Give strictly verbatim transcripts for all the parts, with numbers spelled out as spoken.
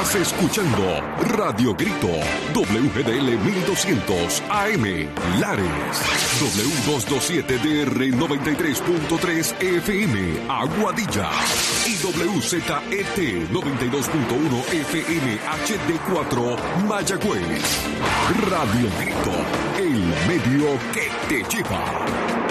Estás escuchando Radio Grito, W G D L mil doscientos A M, Lares, W doscientos veintisiete D R noventa y tres punto tres F M, Aguadilla, y W Z E T noventa y dos punto uno F M H D cuatro, Mayagüez. Radio Grito, el medio que te lleva.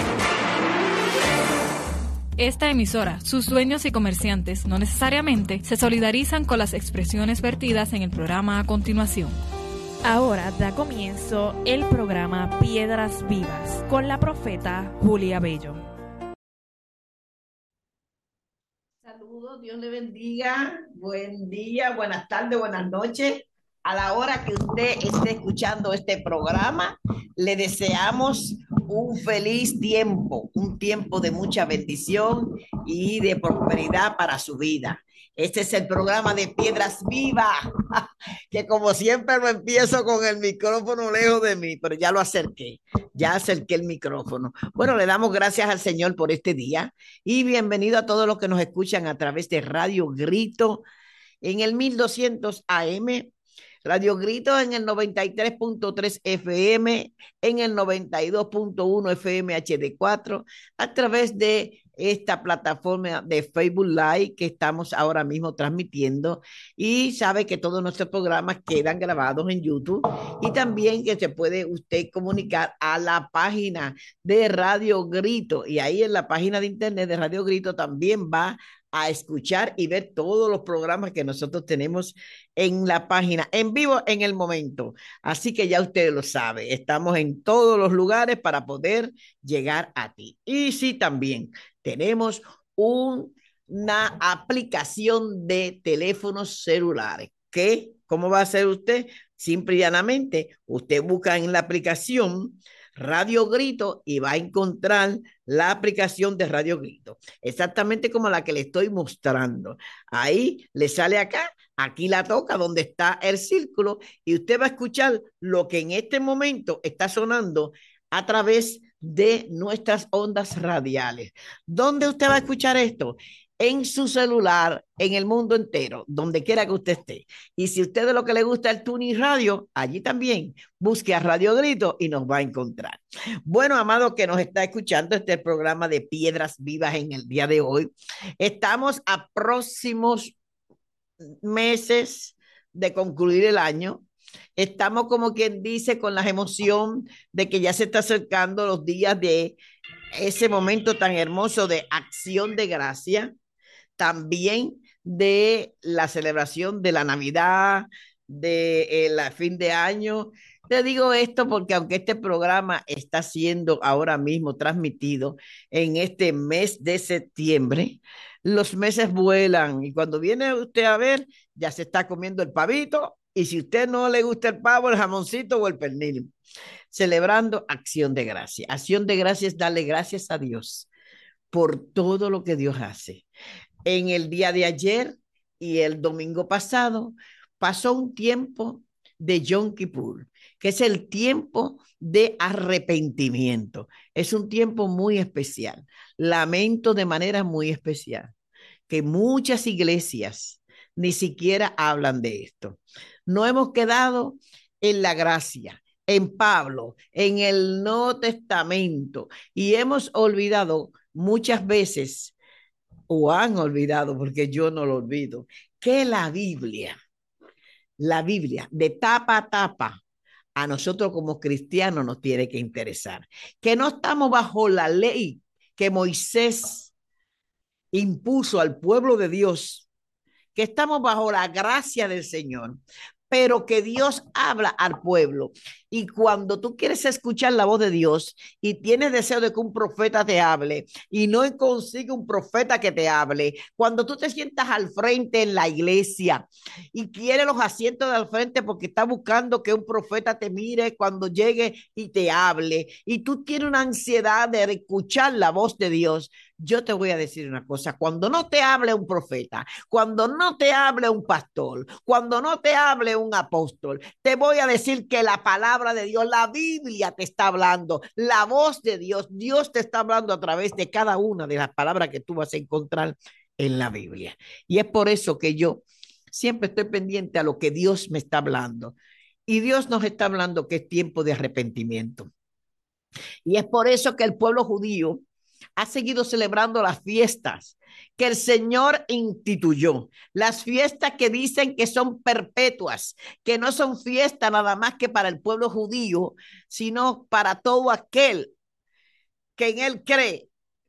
Esta emisora, sus dueños y comerciantes no necesariamente se solidarizan con las expresiones vertidas en el programa a continuación. Ahora da comienzo el programa Piedras Vivas con la profeta Julia Bello. Saludos, Dios le bendiga. Buen día, buenas tardes, buenas noches. A la hora que usted esté escuchando este programa, le deseamos un feliz tiempo, un tiempo de mucha bendición y de prosperidad para su vida. Este es el programa de Piedras Vivas, que como siempre lo empiezo con el micrófono lejos de mí, pero ya lo acerqué, ya acerqué el micrófono. Bueno, le damos gracias al Señor por este día y bienvenido a todos los que nos escuchan a través de Radio Grito en el mil doscientos A M, Radio Grito en el noventa y tres punto tres F M, en el noventa y dos punto uno F M H D cuatro, a través de esta plataforma de Facebook Live que estamos ahora mismo transmitiendo, y sabe que todos nuestros programas quedan grabados en YouTube y también que se puede usted comunicar a la página de Radio Grito, y ahí en la página de internet de Radio Grito también va a escuchar y ver todos los programas que nosotros tenemos en la página, en vivo en el momento. Así que ya usted lo sabe, estamos en todos los lugares para poder llegar a ti. Y sí, también tenemos un, una aplicación de teléfonos celulares. ¿Qué? ¿Cómo va a hacer usted? Simple y llanamente, usted busca en la aplicación Radio Grito y va a encontrar la aplicación de Radio Grito, exactamente como la que le estoy mostrando. Ahí le sale acá, aquí la toca donde está el círculo y usted va a escuchar lo que en este momento está sonando a través de nuestras ondas radiales. ¿Dónde usted va a escuchar esto? En su celular, en el mundo entero, donde quiera que usted esté. Y si usted de lo que le gusta el tuning radio, allí también busque a Radio Grito y nos va a encontrar. Bueno, amado que nos está escuchando, este es el programa de Piedras Vivas en el día de hoy. Estamos a próximos meses de concluir el año. Estamos, como quien dice, con la emoción de que ya se está acercando los días de ese momento tan hermoso de acción de gracia, también de la celebración de la Navidad, de el fin de año. Te digo esto porque aunque este programa está siendo ahora mismo transmitido en este mes de septiembre, los meses vuelan y cuando viene usted a ver, ya se está comiendo el pavito, y si usted no le gusta el pavo, el jamoncito o el pernil, celebrando acción de gracia. Acción de gracia es darle gracias a Dios por todo lo que Dios hace. En el día de ayer y el domingo pasado pasó un tiempo de Yom Kippur, que es el tiempo de arrepentimiento. Es un tiempo muy especial. Lamento de manera muy especial que muchas iglesias ni siquiera hablan de esto. No hemos quedado en la gracia, en Pablo, en el Nuevo Testamento, y hemos olvidado muchas veces, o han olvidado, porque yo no lo olvido, que la Biblia, la Biblia de tapa a tapa, a nosotros como cristianos nos tiene que interesar, que no estamos bajo la ley que Moisés impuso al pueblo de Dios, que estamos bajo la gracia del Señor, pero que Dios habla al pueblo. Y cuando tú quieres escuchar la voz de Dios y tienes deseo de que un profeta te hable y no consigue un profeta que te hable, cuando tú te sientas al frente en la iglesia y quieres los asientos del frente porque estás buscando que un profeta te mire cuando llegue y te hable, y tú tienes una ansiedad de escuchar la voz de Dios, yo te voy a decir una cosa: cuando no te hable un profeta, cuando no te hable un pastor, cuando no te hable un apóstol, te voy a decir que la palabra de Dios, la Biblia te está hablando, la voz de Dios, Dios te está hablando a través de cada una de las palabras que tú vas a encontrar en la Biblia. Y es por eso que yo Siempre estoy pendiente a lo que Dios me está hablando. Y Dios nos está hablando que es tiempo de arrepentimiento. Y es por eso que el pueblo judío ha seguido celebrando las fiestas que el Señor instituyó, las fiestas que dicen que son perpetuas, que no son fiestas nada más que para el pueblo judío, sino para todo aquel que en él cree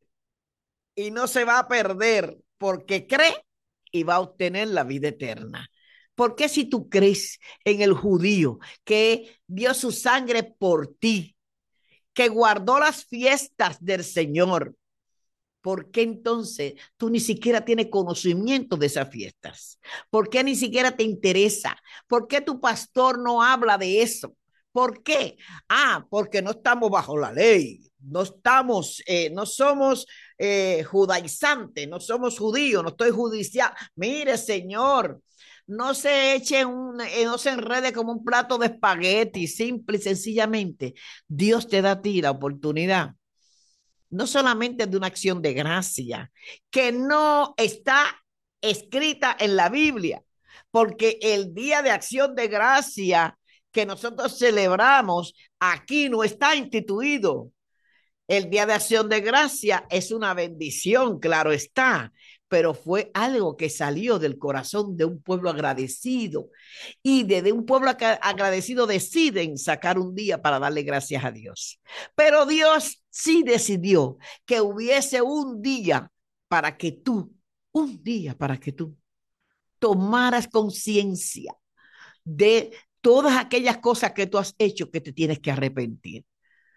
y no se va a perder porque cree y va a obtener la vida eterna. Porque si tú crees en el judío que dio su sangre por ti, que guardó las fiestas del Señor, ¿por qué entonces tú ni siquiera tienes conocimiento de esas fiestas? ¿Por qué ni siquiera te interesa? ¿Por qué tu pastor no habla de eso? ¿Por qué? Ah, porque no estamos bajo la ley, no estamos, eh, no somos eh, judaizantes, no somos judíos, no estoy judicial. Mire, Señor, no se eche un, eh, no se enrede como un plato de espagueti, simple y sencillamente. Dios te da a ti la oportunidad no solamente de una acción de gracia, que no está escrita en la Biblia, porque el día de acción de gracia que nosotros celebramos aquí no está instituido. El día de acción de gracia es una bendición, claro está, pero fue algo que salió del corazón de un pueblo agradecido y desde un pueblo agradecido deciden sacar un día para darle gracias a Dios. Pero Dios sí decidió que hubiese un día para que tú, un día para que tú tomaras conciencia de todas aquellas cosas que tú has hecho que te tienes que arrepentir.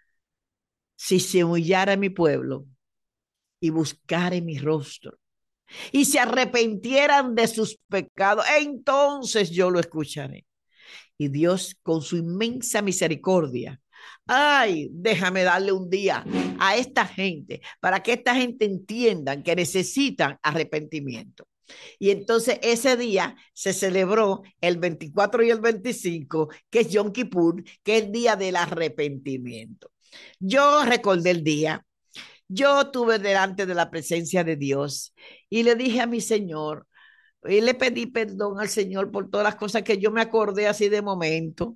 Si se humillara mi pueblo y buscare mi rostro y se arrepintieran de sus pecados, entonces yo lo escucharé. Y Dios con su inmensa misericordia, ay, déjame darle un día a esta gente para que esta gente entiendan que necesitan arrepentimiento. Y entonces ese día se celebró el veinticuatro y el veinticinco, que es Yom Kippur, que es el día del arrepentimiento. Yo recordé el día, yo estuve delante de la presencia de Dios y le dije a mi Señor, y le pedí perdón al Señor por todas las cosas que yo me acordé así de momento,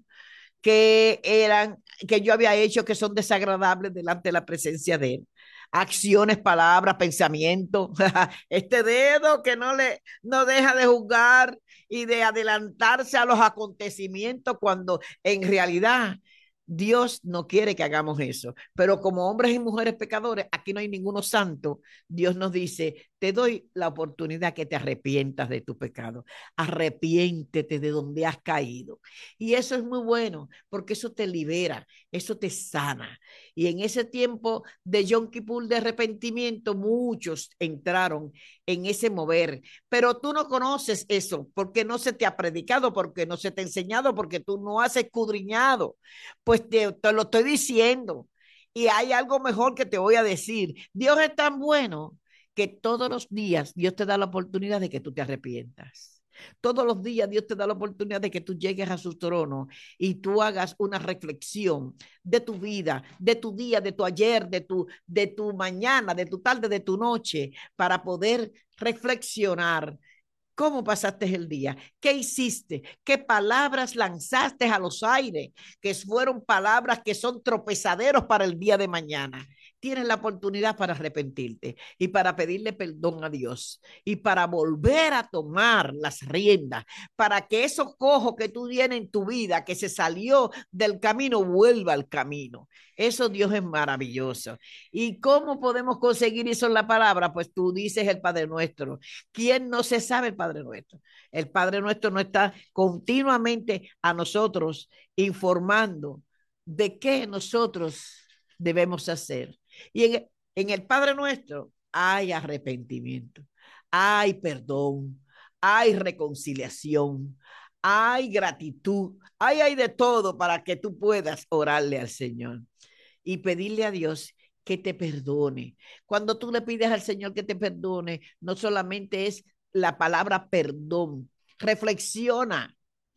que eran, que yo había hecho que son desagradables delante de la presencia de Él. Acciones, palabras, pensamientos, este dedo que no le, no deja de juzgar y de adelantarse a los acontecimientos cuando en realidad Dios no quiere que hagamos eso, pero como hombres y mujeres pecadores, aquí no hay ninguno santo. Dios nos dice, te doy la oportunidad que te arrepientas de tu pecado, arrepiéntete de donde has caído. Y eso es muy bueno, porque eso te libera, eso te sana. Y en ese tiempo de Yom Kippur de arrepentimiento, muchos entraron en ese mover, pero tú no conoces eso, porque no se te ha predicado, porque no se te ha enseñado, porque tú no has escudriñado. Pues te, te lo estoy diciendo. Y hay algo mejor que te voy a decir. Dios es tan bueno que todos los días Dios te da la oportunidad de que tú te arrepientas. Todos los días Dios te da la oportunidad de que tú llegues a su trono y tú hagas una reflexión de tu vida, de tu día, de tu ayer, de tu, de tu mañana, de tu tarde, de tu noche, para poder reflexionar. ¿Cómo pasaste el día? ¿Qué hiciste? ¿Qué palabras lanzaste a los aires? Que fueron palabras que son tropezaderos para el día de mañana. Tienes la oportunidad para arrepentirte y para pedirle perdón a Dios y para volver a tomar las riendas, para que esos cojos que tú tienes en tu vida, que se salió del camino, vuelva al camino. Eso Dios es maravilloso. ¿Y cómo podemos conseguir eso en la palabra? Pues tú dices el Padre Nuestro. ¿Quién no se sabe el Padre Nuestro? El Padre Nuestro no está continuamente a nosotros informando de qué nosotros debemos hacer. Y en, en el Padre Nuestro hay arrepentimiento, hay perdón, hay reconciliación, hay gratitud, hay, hay de todo para que tú puedas orarle al Señor y pedirle a Dios que te perdone. Cuando tú le pides al Señor que te perdone, no solamente es la palabra perdón, reflexiona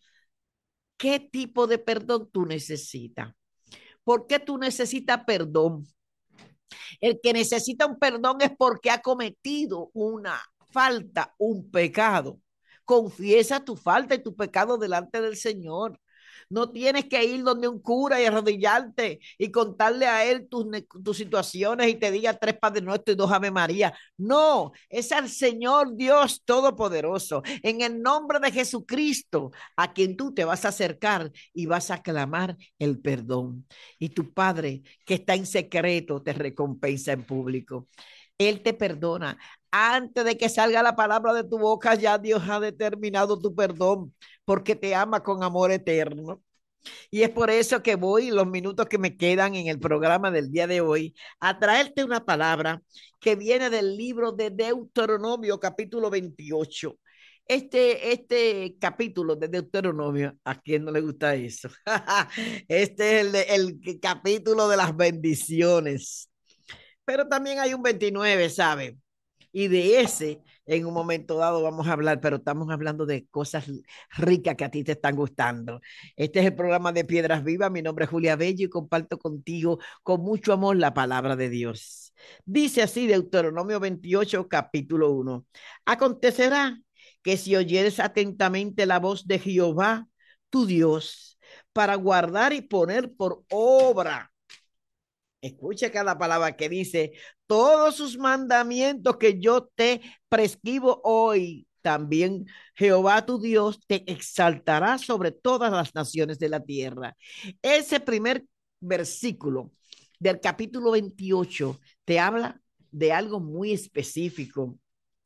qué tipo de perdón tú necesitas. ¿Por qué tú necesitas perdón? El que necesita un perdón es porque ha cometido una falta, un pecado. Confiesa tu falta y tu pecado delante del Señor. No tienes que ir donde un cura y arrodillarte y contarle a él tus, tus situaciones y te diga tres Padres Nuestros y dos Ave María. No, es al Señor Dios Todopoderoso, en el nombre de Jesucristo, a quien tú te vas a acercar y vas a clamar el perdón. Y tu Padre, que está en secreto, te recompensa en público. Él te perdona. Antes de que salga la palabra de tu boca, ya Dios ha determinado tu perdón, porque te ama con amor eterno. Y es por eso que voy, los minutos que me quedan en el programa del día de hoy, a traerte una palabra que viene del libro de Deuteronomio, capítulo veintiocho. Este, este capítulo de Deuteronomio, ¿a quién no le gusta eso? Este es el, el capítulo de las bendiciones. Pero también hay un veintinueve, ¿sabe? Y de ese, en un momento dado vamos a hablar, pero estamos hablando de cosas ricas que a ti te están gustando. Este es el programa de Piedras Vivas. Mi nombre es Julia Bello y comparto contigo con mucho amor la palabra de Dios. Dice así Deuteronomio veintiocho, capítulo uno. Acontecerá que si oyeres atentamente la voz de Jehová, tu Dios, para guardar y poner por obra. Escucha cada palabra que dice, todos sus mandamientos que yo te prescribo hoy, también Jehová tu Dios te exaltará sobre todas las naciones de la tierra. Ese primer versículo del capítulo veintiocho te habla de algo muy específico.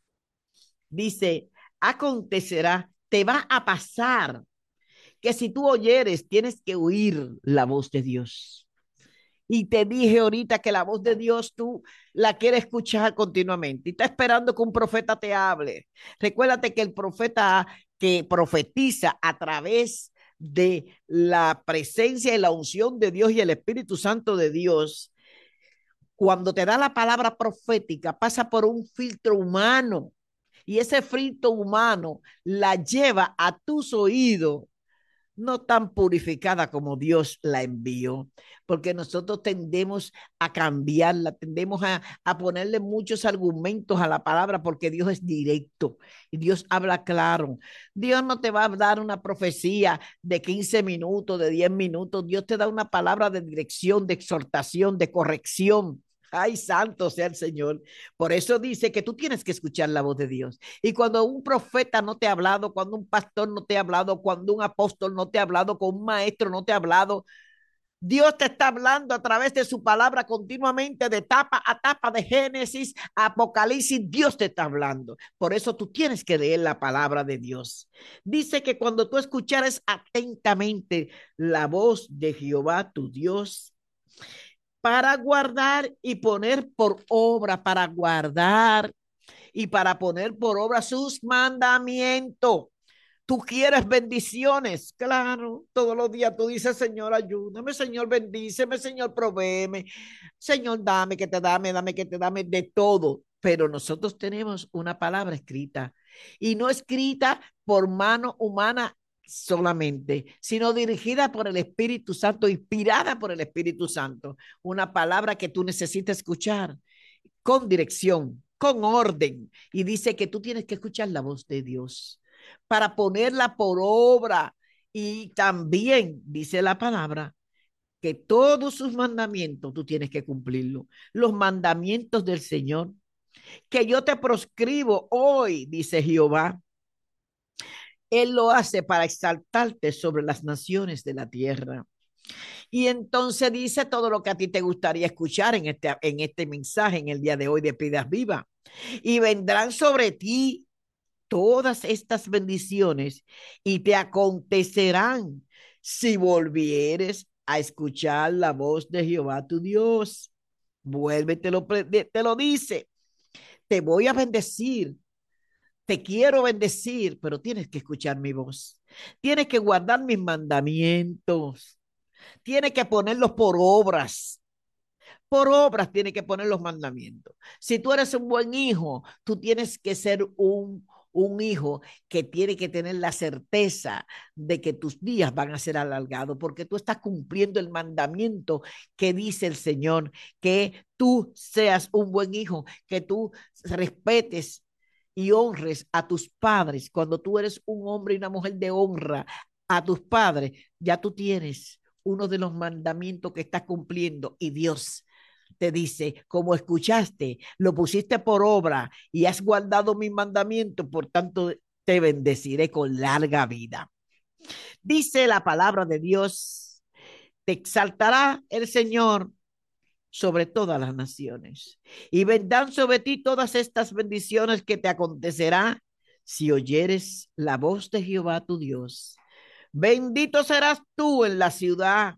Dice, acontecerá, te va a pasar que si tú oyeres, tienes que oír la voz de Dios. Y te dije ahorita que la voz de Dios tú la quieres escuchar continuamente y está esperando que un profeta te hable. Recuérdate que el profeta que profetiza a través de la presencia y la unción de Dios y el Espíritu Santo de Dios, cuando te da la palabra profética, pasa por un filtro humano y ese filtro humano la lleva a tus oídos no tan purificada como Dios la envió, porque nosotros tendemos a cambiarla, tendemos a, a ponerle muchos argumentos a la palabra, porque Dios es directo y Dios habla claro. Dios no te va a dar una profecía de quince minutos, de diez minutos, Dios te da una palabra de dirección, de exhortación, de corrección. Ay, santo sea el Señor. Por eso dice que tú tienes que escuchar la voz de Dios. Y cuando un profeta no te ha hablado, cuando un pastor no te ha hablado, cuando un apóstol no te ha hablado, con un maestro no te ha hablado, Dios te está hablando a través de su palabra continuamente, de tapa a tapa, de Génesis a Apocalipsis. Dios te está hablando. Por eso tú tienes que leer la palabra de Dios. Dice que cuando tú escuchares atentamente la voz de Jehová, tu Dios, para guardar y poner por obra, para guardar y para poner por obra sus mandamientos. Tú quieres bendiciones, claro, todos los días tú dices, Señor, ayúdame, Señor, bendíceme, Señor, provéeme, Señor, dame que te dame, dame que te dame de todo. Pero nosotros tenemos una palabra escrita y no escrita por mano humana solamente, sino dirigida por el Espíritu Santo, inspirada por el Espíritu Santo. Una palabra que tú necesitas escuchar con dirección, con orden. Y dice que tú tienes que escuchar la voz de Dios para ponerla por obra. Y también dice la palabra que todos sus mandamientos tú tienes que cumplirlo. Los mandamientos del Señor que yo te proscribo hoy, dice Jehová. Él lo hace para exaltarte sobre las naciones de la tierra. Y entonces dice todo lo que a ti te gustaría escuchar en este, en este mensaje, en el día de hoy de Piedras Vivas. Y vendrán sobre ti todas estas bendiciones y te acontecerán si volvieres a escuchar la voz de Jehová tu Dios. Vuelve, te lo, te lo dice. Te voy a bendecir. Te quiero bendecir, pero tienes que escuchar mi voz. Tienes que guardar mis mandamientos. Tienes que ponerlos por obras. Por obras tienes que poner los mandamientos. Si tú eres un buen hijo, tú tienes que ser un, un hijo que tiene que tener la certeza de que tus días van a ser alargados, porque tú estás cumpliendo el mandamiento que dice el Señor, que tú seas un buen hijo, que tú respetes y honres a tus padres, cuando tú eres un hombre y una mujer de honra a tus padres, ya tú tienes uno de los mandamientos que estás cumpliendo y Dios te dice, como escuchaste, lo pusiste por obra y has guardado mis mandamientos, por tanto te bendeciré con larga vida. Dice la palabra de Dios, te exaltará el Señor sobre todas las naciones y vendrán sobre ti todas estas bendiciones que te acontecerá si oyeres la voz de Jehová tu Dios. Bendito serás tú en la ciudad,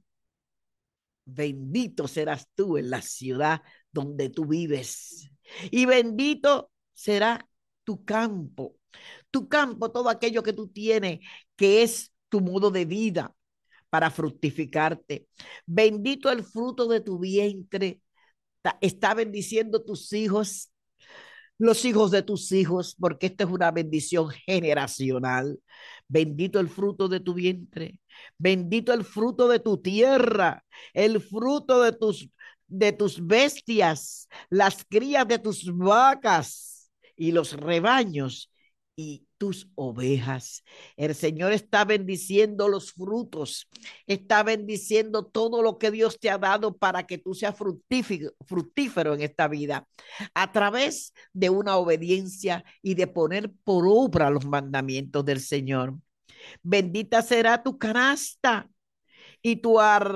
bendito serás tú en la ciudad donde tú vives y bendito será tu campo, tu campo, todo aquello que tú tienes que es tu modo de vida para fructificarte. Bendito el fruto de tu vientre, está bendiciendo tus hijos, los hijos de tus hijos, porque esta es una bendición generacional. Bendito el fruto de tu vientre, bendito el fruto de tu tierra, el fruto de tus, de tus bestias, las crías de tus vacas y los rebaños y tus ovejas. El Señor está bendiciendo los frutos, está bendiciendo todo lo que Dios te ha dado para que tú seas fructífero, fructífero en esta vida, a través de una obediencia y de poner por obra los mandamientos del Señor. Bendita será tu canasta y tu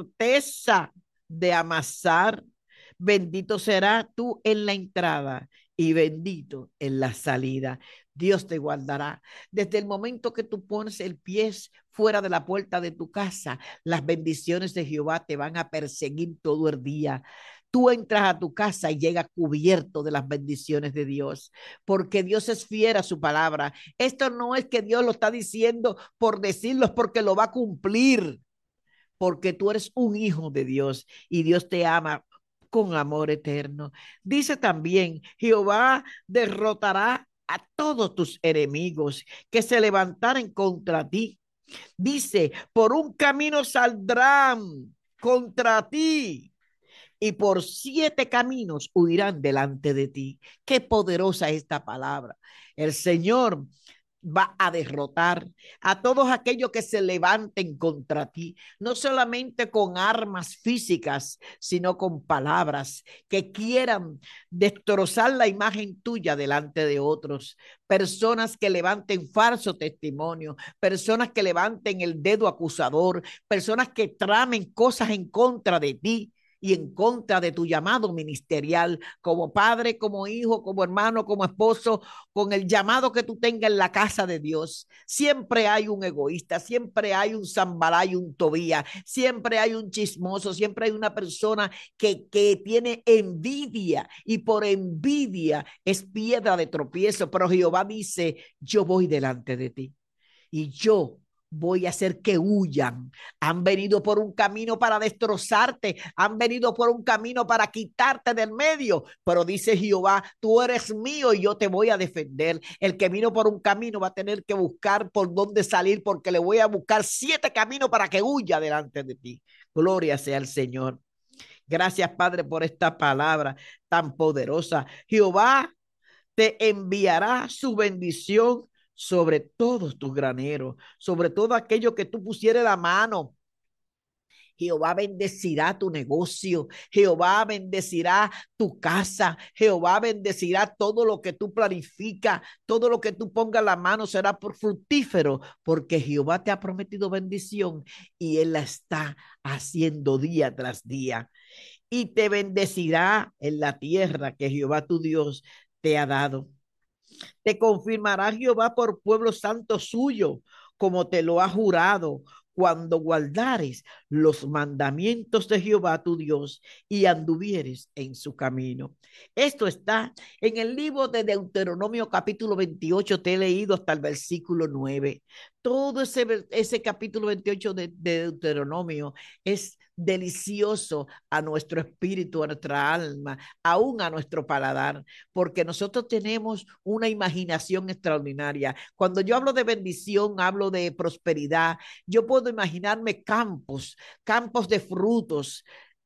arteza de amasar. Bendito será tú en la entrada y bendito en la salida. Dios te guardará. Desde el momento que tú pones el pie fuera de la puerta de tu casa, las bendiciones de Jehová te van a perseguir todo el día. Tú entras a tu casa y llegas cubierto de las bendiciones de Dios, porque Dios es fiel a su palabra. Esto no es que Dios lo está diciendo por decirlo, es porque lo va a cumplir, porque tú eres un hijo de Dios y Dios te ama con amor eterno. Dice también, Jehová derrotará a todos tus enemigos que se levantaren contra ti. Dice, por un camino saldrán contra ti y por siete caminos huirán delante de ti. Qué poderosa esta palabra. El Señor va a derrotar a todos aquellos que se levanten contra ti, no solamente con armas físicas, sino con palabras que quieran destrozar la imagen tuya delante de otros. Personas que levanten falso testimonio, personas que levanten el dedo acusador, personas que tramen cosas en contra de ti y en contra de tu llamado ministerial, como padre, como hijo, como hermano, como esposo, con el llamado que tú tengas en la casa de Dios. Siempre hay un egoísta, siempre hay un Zambalá y un Tobía, siempre hay un chismoso, siempre hay una persona que, que tiene envidia y por envidia es piedra de tropiezo, pero Jehová dice, yo voy delante de ti y yo voy a hacer que huyan. Han venido por un camino para destrozarte, han venido por un camino para quitarte del medio, pero dice Jehová, tú eres mío y yo te voy a defender. El que vino por un camino va a tener que buscar por dónde salir, porque le voy a buscar siete caminos para que huya delante de ti. Gloria sea al Señor. Gracias, Padre, por esta palabra tan poderosa. Jehová te enviará su bendición sobre todos tus graneros, sobre todo aquello que tú pusieras la mano. Jehová bendecirá tu negocio, Jehová bendecirá tu casa, Jehová bendecirá todo lo que tú planificas, todo lo que tú pongas la mano será por fructífero, porque Jehová te ha prometido bendición y Él la está haciendo día tras día. Y te bendecirá en la tierra que Jehová tu Dios te ha dado. Te confirmará Jehová por pueblo santo suyo, como te lo ha jurado, cuando guardares los mandamientos de Jehová tu Dios y anduvieres en su camino. Esto está en el libro de Deuteronomio capítulo veintiocho, te he leído hasta el versículo nueve. Todo ese, ese capítulo veintiocho de, de Deuteronomio es delicioso a nuestro espíritu, a nuestra alma, aún a nuestro paladar, porque nosotros tenemos una imaginación extraordinaria. Cuando yo hablo de bendición, hablo de prosperidad. Yo puedo imaginarme campos, campos de frutos,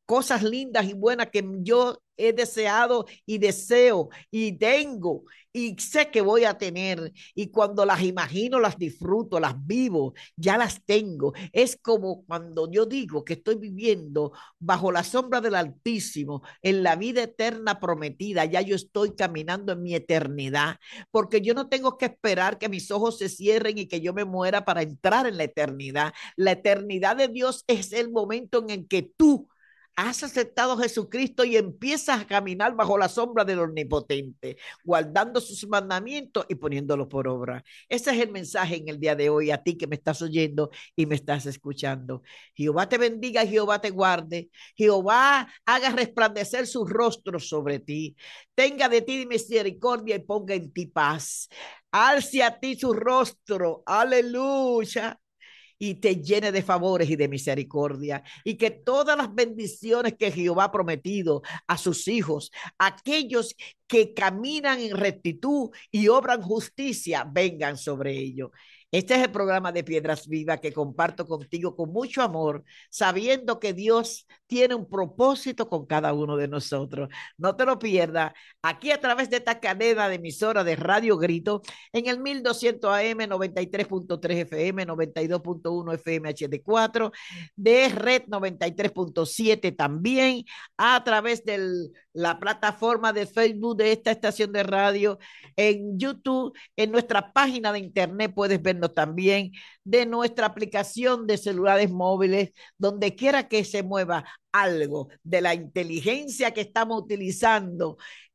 cosas lindas y buenas que yo he deseado y deseo y tengo y sé que voy a tener, y cuando las imagino las disfruto, las vivo, ya las tengo. Es como cuando yo digo que estoy viviendo bajo la sombra del Altísimo en la vida eterna prometida. Ya yo estoy caminando en mi eternidad, porque yo no tengo que esperar que mis ojos se cierren y que yo me muera para entrar en la eternidad. La eternidad de Dios es el momento en el que tú has aceptado a Jesucristo y empiezas a caminar bajo la sombra del Omnipotente, guardando sus mandamientos y poniéndolos por obra. Ese es el mensaje en el día de hoy a ti que me estás oyendo y me estás escuchando. Jehová te bendiga, Jehová te guarde, Jehová haga resplandecer su rostro sobre ti, tenga de ti misericordia y ponga en ti paz. Alce a ti su rostro, aleluya, y te llene de favores y de misericordia, y que todas las bendiciones que Jehová ha prometido a sus hijos, aquellos que caminan en rectitud y obran justicia, vengan sobre ellos. Este es el programa de Piedras Vivas que comparto contigo con mucho amor, sabiendo que Dios tiene un propósito con cada uno de nosotros. No te lo pierdas, aquí a través de esta cadena de emisora de Radio Grito, en el mil doscientos A M, noventa y tres punto tres F M, noventa y dos punto uno F M H D cuatro, de Red noventa y tres punto siete también, a través de la plataforma de Facebook de esta estación de radio, en YouTube, en nuestra página de internet puedes vernos también, de nuestra aplicación de celulares móviles, donde quiera que se mueva algo de la inteligencia que estamos utilizando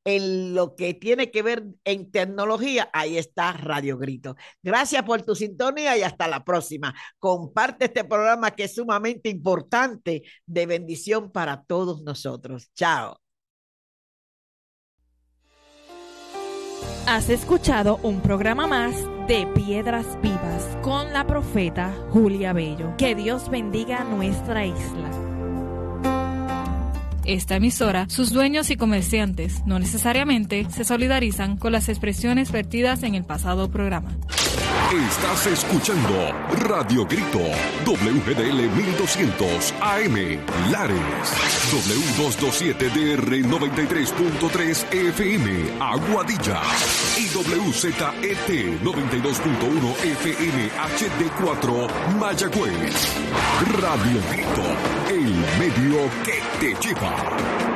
en lo que tiene que ver en tecnología, ahí está Radio Grito. Gracias por tu sintonía y hasta la próxima. Comparte este programa que es sumamente importante, de bendición para todos nosotros. Chao. Has escuchado un programa más de Piedras Vivas con la profeta Julia Bello. Que Dios bendiga nuestra isla. Esta emisora, sus dueños y comerciantes no necesariamente se solidarizan con las expresiones vertidas en el pasado programa. Estás escuchando Radio Grito, W G D L mil doscientos A M, Lares, W doscientos veintisiete D R noventa y tres punto tres F M, Aguadilla, y W Z E T noventa y dos punto uno F M H D cuatro, Mayagüez. Radio Grito, el medio que te lleva.